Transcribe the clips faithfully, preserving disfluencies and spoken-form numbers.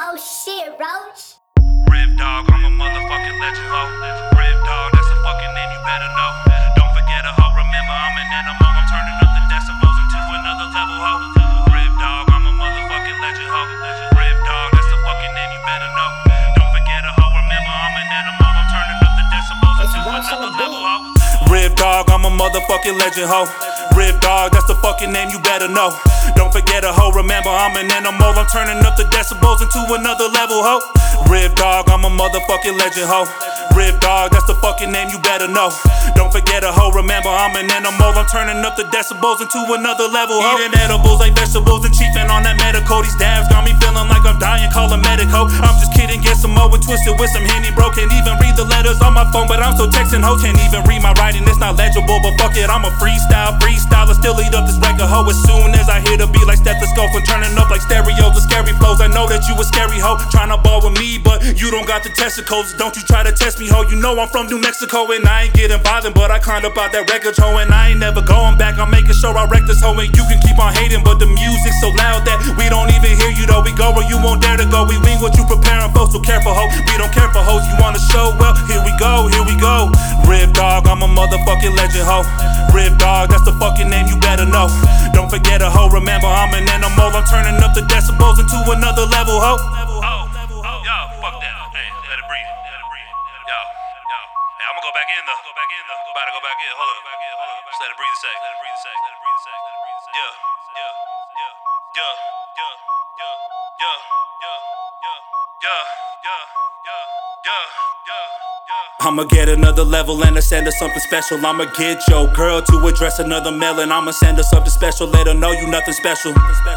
Oh shit, Roach. Riv Dog, I'm a motherfucking legend, ho. Riv Dog, that's a fucking name you better know. Don't forget a ho, remember I'm an animal. I'm turning up the decibels into another level, ho. Riv Dog, I'm a motherfucking legend, ho. Riv Dog, that's a fucking name you better know. Don't forget a ho, remember I'm an animal. I'm turning up the decibels into another level, ho. Riv Dog, I'm a motherfucking legend, ho. Riv Dog, that's the fucking name you better know. Don't forget a ho, remember I'm an animal. I'm turning up the decibels into another level, ho. Riv Dog, I'm a motherfucking legend, ho. Riv Dog, that's the fucking name you better know. Don't forget a ho, remember I'm an animal. I'm turning up the decibels into another level, ho. Eating edibles like vegetables and chiefing on that medical. These dabs got me feeling like I'm dying, call a medic, ho. I'm just kidding, get some more and twisted with some Henny, bro. Can't even read the letters on my phone, but I'm still texting, ho. Can't even read my writing, it's not legible, but fuck it, I'm a freestyle, freestyler. Still eat up this record, ho. As soon as I hear the beat like stethoscopes and turning up like stereos with scary flows. I know that you a scary ho, tryna ball with me, but you don't got the testicles. Don't you try to test me, ho. You know I'm from New Mexico and I ain't getting bothered, but I climbed up out that record, ho, and I ain't never going back. I'm making sure I wreck this ho, and you can keep on hating, but the music's so loud that we don't even hear you though. We go where you won't dare to go. We wing what you preparing for, so careful, ho. We don't care for hoes. You wanna show? Well, here we go, here we go. Riv Dog, I'm a motherfucking legend, ho. Riv Dog, that's the fucking name you better know. Don't forget a ho, remember I'm an animal. I'm turning up the decibels into another level, ho. Oh, oh, yo, fuck that. Hey, let it breathe. Let it breathe. Yo, yo. Hey, I'm gonna go back in though. Go back in though. About to go back in. Hold up. Hold up. Just let it breathe a sec. Let it breathe a sec. Let it breathe a sec. Let it breathe a sec. Yeah, yeah, yeah, yeah, yeah, yeah, yeah, yeah, yeah, yeah, yeah, yeah, yeah. I'ma get another level and I send her something special. I'ma get your girl to address another mail, and I'ma send her something special. Let her know you nothing special.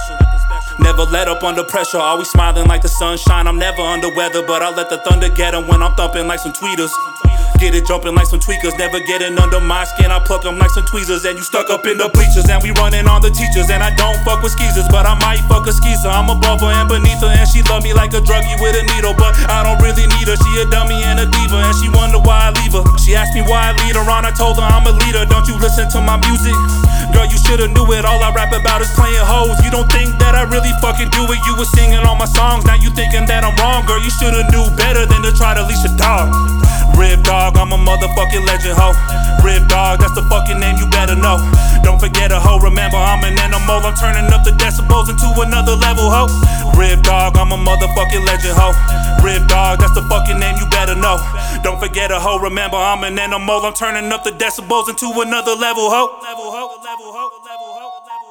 Never let up under pressure, always smiling like the sunshine. I'm never under weather, but I let the thunder get 'em when I'm thumping like some tweeters. Get it jumping like some tweakers, never getting under my skin. I pluck 'em like some tweezers, and you stuck up in the bleachers. And we running on the teachers, and I don't fuck with skeezers, but I might fuck a skeezer. I'm above her and beneath her, and she love me like a druggie with a needle, but I don't really need her. She a dummy and a diva, and she wonder why I leave her. She asked me why I lead her on, I told her I'm a leader. Don't you listen to my music? Girl, you should've knew it. All I rap about is playing hoes. You don't think that I really fucking do it? You was singing all my songs, now you thinking that I'm wrong. Girl, you should've knew better than to try to leash a dog. Riv Dog, I'm a motherfucking legend, ho. Riv Dog, that's the fucking name you better know. Don't forget a ho, remember I'm an animal. I'm turning up the decibels into another level, ho. Riv Dog, I'm a motherfucking legend, ho. Riv Dog, that's the fucking name you better know. Don't forget a ho, remember I'm an animal. I'm turning up the decibels into another level, ho. Level, ho, level, ho, level, ho, level, ho.